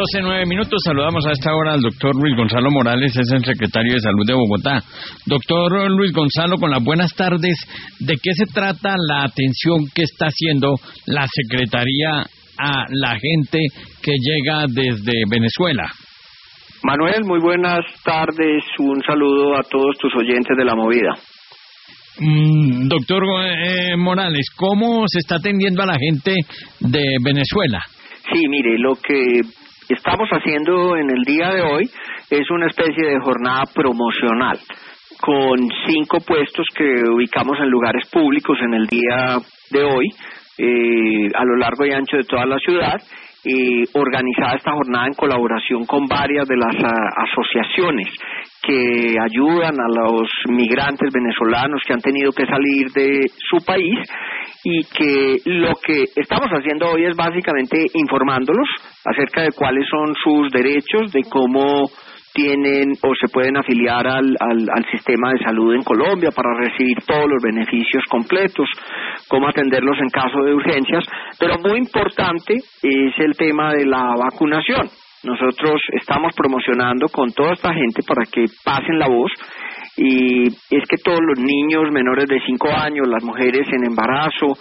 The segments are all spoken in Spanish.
12:09. Saludamos a esta hora al doctor Luis Gonzalo Morales, es el secretario de Salud de Bogotá. Doctor Luis Gonzalo, con las buenas tardes, ¿de qué se trata la atención que está haciendo la Secretaría a la gente que llega desde Venezuela? Manuel, muy buenas tardes, un saludo a todos tus oyentes de La Movida. Doctor Morales, ¿cómo se está atendiendo a la gente de Venezuela? Sí, mire, lo que estamos haciendo en el día de hoy es una especie de jornada promocional con 5 puestos que ubicamos en lugares públicos en el día de hoy, a lo largo y ancho de toda la ciudad. Organizada esta jornada en colaboración con varias de las asociaciones que ayudan a los migrantes venezolanos que han tenido que salir de su país, y que lo que estamos haciendo hoy es básicamente informándolos acerca de cuáles son sus derechos, de cómo tienen o se pueden afiliar al sistema de salud en Colombia para recibir todos los beneficios completos, cómo atenderlos en caso de urgencias, pero muy importante es el tema de la vacunación. Nosotros estamos promocionando con toda esta gente para que pasen la voz, y es que todos los niños menores de 5 años, las mujeres en embarazo,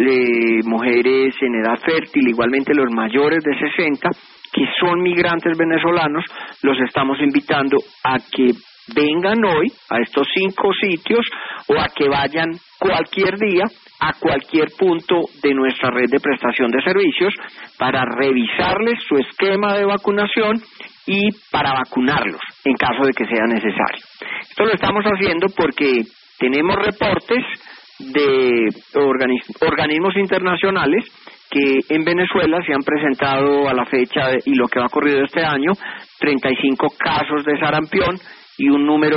mujeres en edad fértil, igualmente los mayores de 60, que son migrantes venezolanos, los estamos invitando a que vengan hoy a estos 5 sitios o a que vayan cualquier día a cualquier punto de nuestra red de prestación de servicios para revisarles su esquema de vacunación y para vacunarlos en caso de que sea necesario. Esto lo estamos haciendo porque tenemos reportes de organismos internacionales que en Venezuela se han presentado a la fecha y lo que va corrido este año 35 casos de sarampión y un número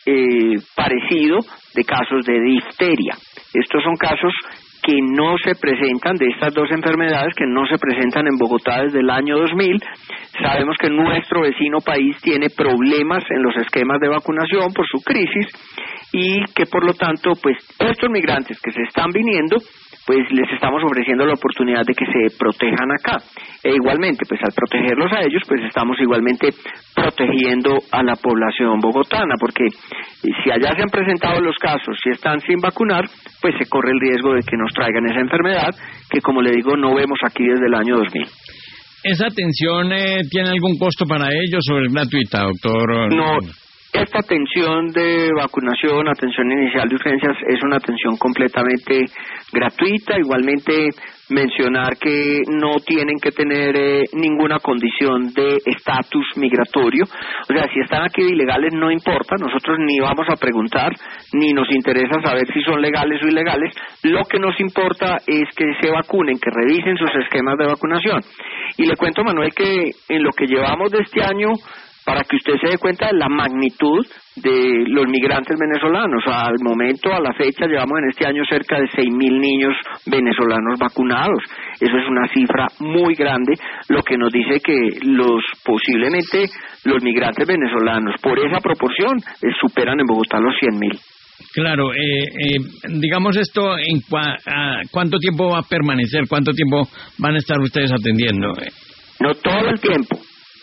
parecido de casos de difteria. Estos son casos que no se presentan, de estas 2 enfermedades que no se presentan en Bogotá desde el año 2000. Sabemos que nuestro vecino país tiene problemas en los esquemas de vacunación por su crisis, y que por lo tanto pues estos migrantes que se están viniendo, pues les estamos ofreciendo la oportunidad de que se protejan acá. E igualmente, pues al protegerlos a ellos, pues estamos igualmente protegiendo a la población bogotana, porque si allá se han presentado los casos, si están sin vacunar, pues se corre el riesgo de que nos traigan esa enfermedad, que como le digo, no vemos aquí desde el año 2000. ¿Esa atención tiene algún costo para ellos o es gratuita, doctor? No. Esta atención de vacunación, atención inicial de urgencias, es una atención completamente gratuita. Igualmente mencionar que no tienen que tener ninguna condición de estatus migratorio. O sea, si están aquí de ilegales no importa, nosotros ni vamos a preguntar, ni nos interesa saber si son legales o ilegales. Lo que nos importa es que se vacunen, que revisen sus esquemas de vacunación. Y le cuento, Manuel, que en lo que llevamos de este año, para que usted se dé cuenta de la magnitud de los migrantes venezolanos. Al momento, a la fecha, llevamos en este año cerca de 6.000 niños venezolanos vacunados. Eso es una cifra muy grande, lo que nos dice que posiblemente los migrantes venezolanos, por esa proporción, superan en Bogotá los 100.000. Claro, digamos esto, ¿cuánto tiempo va a permanecer? ¿Cuánto tiempo van a estar ustedes atendiendo? No, todo el tiempo.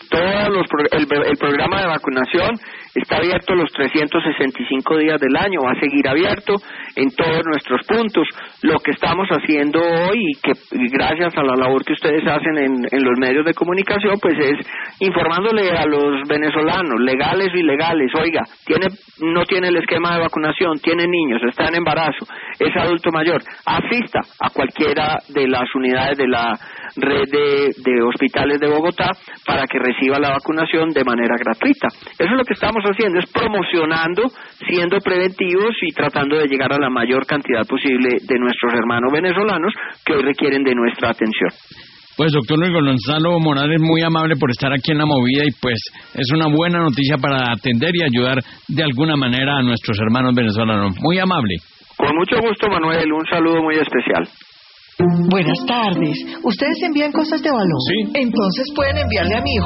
El programa de vacunación está abierto los 365 días del año, va a seguir abierto en todos nuestros puntos. Lo que estamos haciendo hoy, y que gracias a la labor que ustedes hacen en los medios de comunicación, pues es informándole a los venezolanos, legales o ilegales: oiga, no tiene el esquema de vacunación, tiene niños, está en embarazo, es adulto mayor, asista a cualquiera de las unidades de la red de hospitales de Bogotá para que reciba la vacunación de manera gratuita. Eso es lo que estamos haciendo, es promocionando, siendo preventivos y tratando de llegar a la mayor cantidad posible de nuestros hermanos venezolanos que hoy requieren de nuestra atención. Pues doctor Luis Gonzalo Morales, muy amable por estar aquí en La Movida, y pues es una buena noticia para atender y ayudar de alguna manera a nuestros hermanos venezolanos. Muy amable. Con mucho gusto, Manuel, un saludo muy especial. Buenas tardes. ¿Ustedes envían cosas de valor? Sí. Entonces pueden enviarle a mi hijo